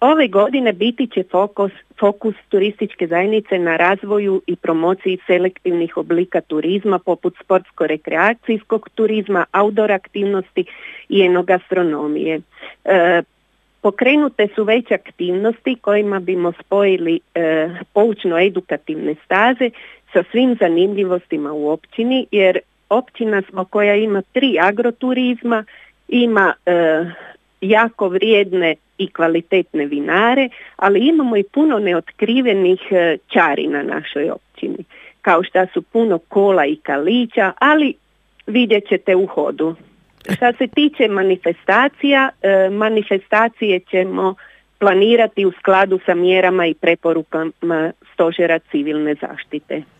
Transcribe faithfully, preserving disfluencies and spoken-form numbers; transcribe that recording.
Ove godine biti će fokus, fokus turističke zajednice na razvoju i promociji selektivnih oblika turizma poput sportsko-rekreacijskog turizma, outdoor aktivnosti i enogastronomije. E, pokrenute su već aktivnosti kojima bimo spojili e, poučno-edukativne staze sa svim zanimljivostima u općini, jer općina smo koja ima tri agroturizma, ima e, jako vrijedne i kvalitetne vinare, ali imamo i puno neotkrivenih e, čari na našoj općini, kao što su puno kola i kalića, ali vidjet ćete u hodu. Što se tiče manifestacija, e, manifestacije ćemo planirati u skladu sa mjerama i preporukama Stožera civilne zaštite.